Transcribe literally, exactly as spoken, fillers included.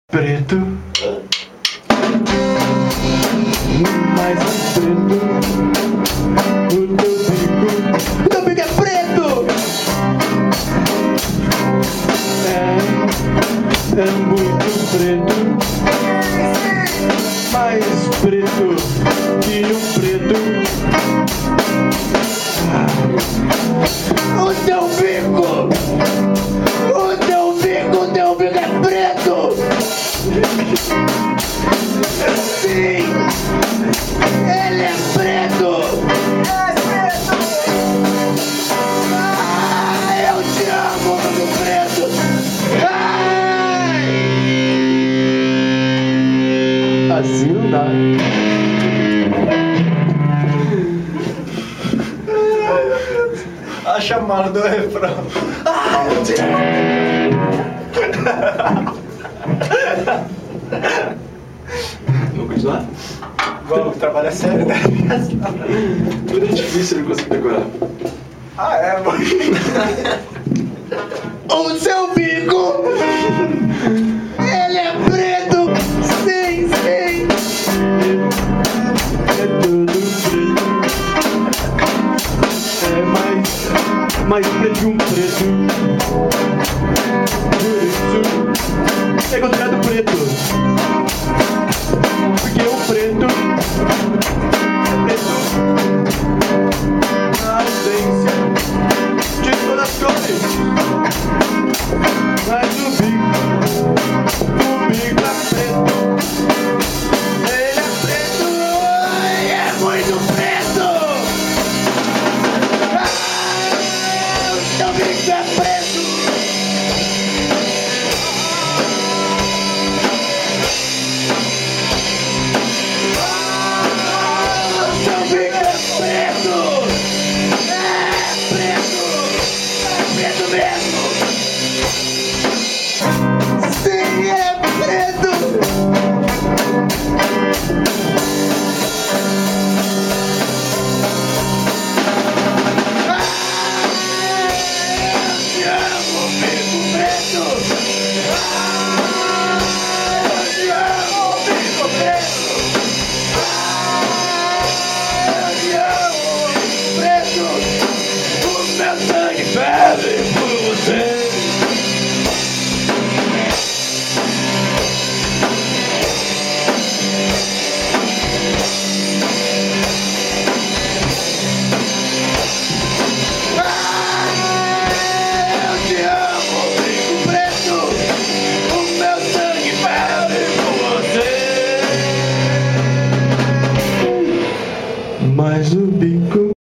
Preto, mais preto, o teu bico, o teu bico é preto! É, é muito preto, mais preto que um preto. O teu bico, o teu bico, o teu bico é preto! Sim! Ele é preto! É preto! Ah, eu te amo, meu preto! Ai! Assim não dá. A chamada do refrão. Ah, eu te Vamos continuar? Vamos, trabalhar sério, né? Tudo é difícil, eu não consigo decorar. Ah, é, mano. O seu bico! Ele é preto! Sim, sim! É tudo preto. É mais, mais preto que um preto. Por isso, é considerado preto. Porque o preto é preto na ausência de todas as cores. Mas o bico, o bico é preto. Ele é preto e é muito preto. Ah, o seu bico é preto. Sim, é preto! Ah, eu te amo, bico preto! Ah, eu te amo, bico preto! Ah, eu te amo, bico preto! O meu sangue ferve por você! Mas o bico